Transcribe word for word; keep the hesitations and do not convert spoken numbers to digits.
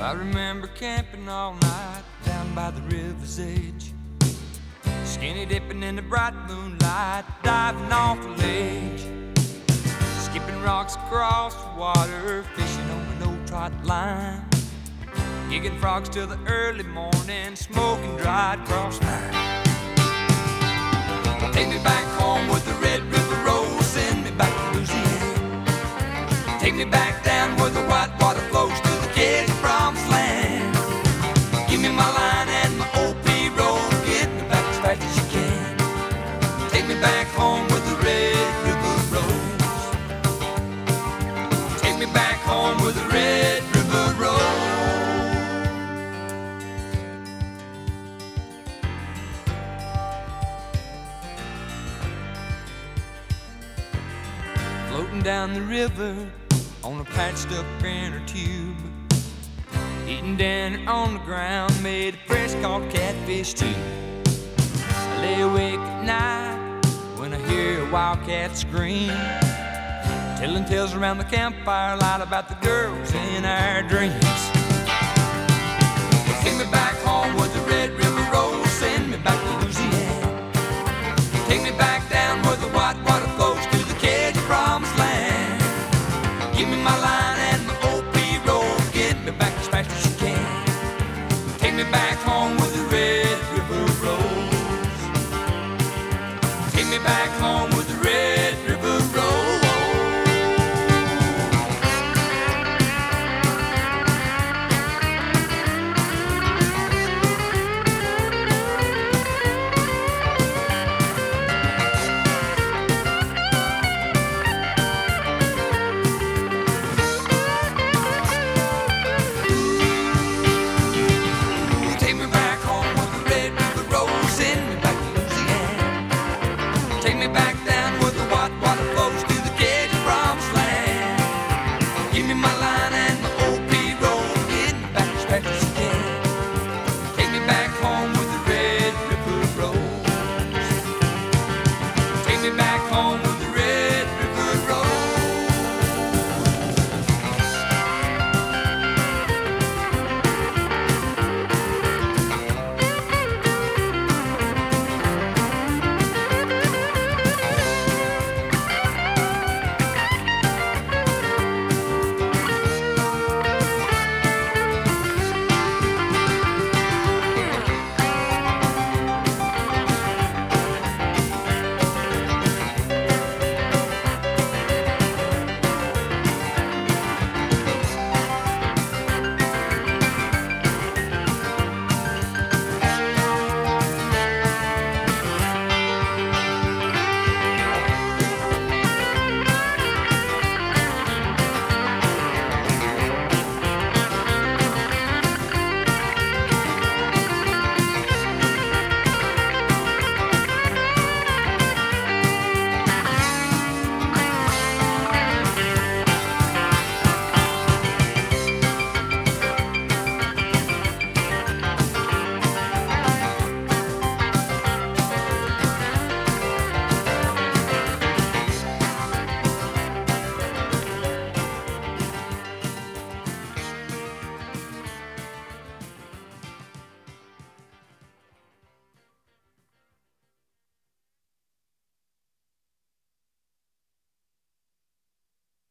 I remember camping all night down by the river's edge, skinny dipping in the bright moonlight, diving off a ledge, skipping rocks across the water, fishing on an old trot line, gigging frogs till the early morning, smoking dried cross line. Take me back home with the Red River road, send me back to Louisiana. Take me back down where the white water flows to the edge of promised land. Give me my line and my O P road, get me back as fast as you can. Take me back home with the Red River road. Take me back home with the Red River road. Floating down the river on a patched up inner tube, eating dinner on the ground made of fresh caught catfish too. I lay awake at night when I hear a wildcat scream, telling tales around the campfire light about the girls in our dreams. Take me back home with the Red River road, send me back to Louisiana. Take me back down where the white water flows to the edge of promised land. Give me my line and my O P road, get me back as fast as you can. Take me back home with the Red River road. Take me back home